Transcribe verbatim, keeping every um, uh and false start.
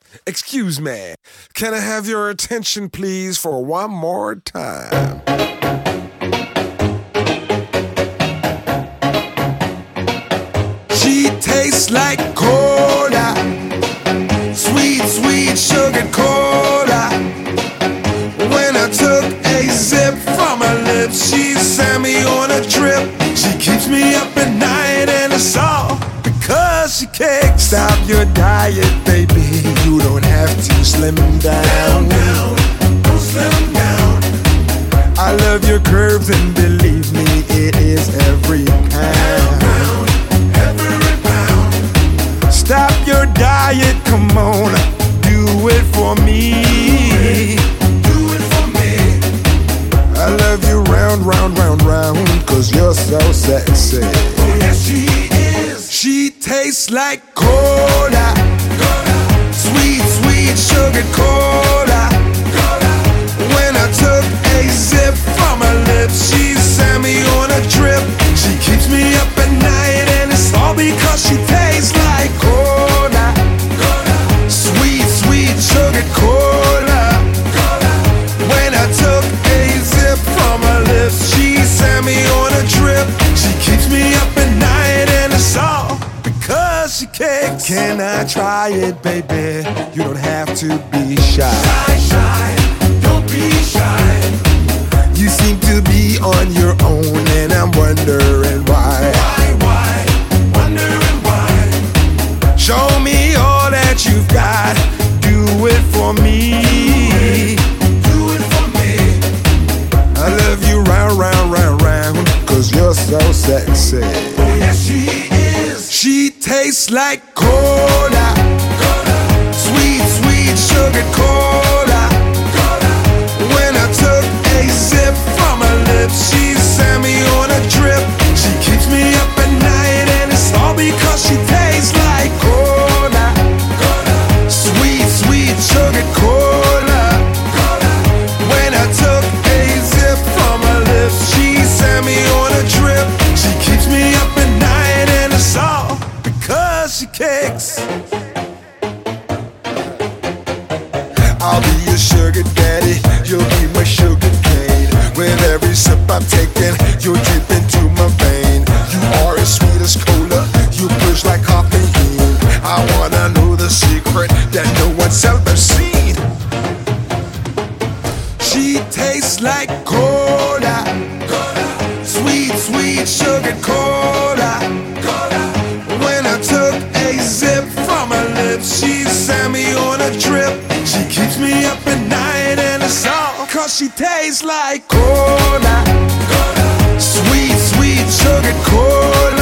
Excuse me, can I have your attention please for one more time? She tastes like cola, sweet, sweet sugar cola. When I took a sip from her lips, she sent me on a trip. She keeps me up at night and it's all because she kicks. Stop your diet, baby, you don't have to slim down. Down, down, don't slim down. I love your curves and believe me, it is every pound. Down, down, every pound. Stop your diet, come on, do it for me. Do it for me. I love you round, round, round, round, cause you're so sexy. Oh yes she is. She tastes like cola, cola. Sweet, sweet sugar cola, cola. When I took a sip from her lips, she sent me on a trip. She keeps me up at night and it's all because she tastes like cola, cola. Sweet, sweet sugar cola, cola. When I took a sip from her lips, she sent me on a trip. She keeps me up at night and it's all because she kicks. Can I try it, baby? You don't have to be shy. Shy, shy, don't be shy. You seem to be on your own and I'm wondering why. Why, why, wondering why. Show me all that you've got, do it for me. Do it for me. I love you round, round, round, round, cause you're so sexy. Oh yes she is. She tastes like cola, cola. Sweet, sweet sugar cola, cola. When I took a sip from her lips, she sent me on a trip. She keeps me up at night and it's all because she tastes like cola, cola. Sweet, sweet sugar cola, cola. When I took a sip from her lips, she sent me on a trip. She keeps me up at night and it's all because she kicks. I'll be your sugar daddy, you'll be my sugar cane. With every sip I'm taking, you'll drip into my vein. You are as sweet as cola, you push like caffeine. I wanna know the secret that no one's ever seen. She tastes like cola, cola. Sweet, sweet sugar cola, cola. When I took a sip from her lips, she sent me on a trip. She keeps me up at night and it's all cause she tastes like cola, cola. Sweet, sweet sugar cola.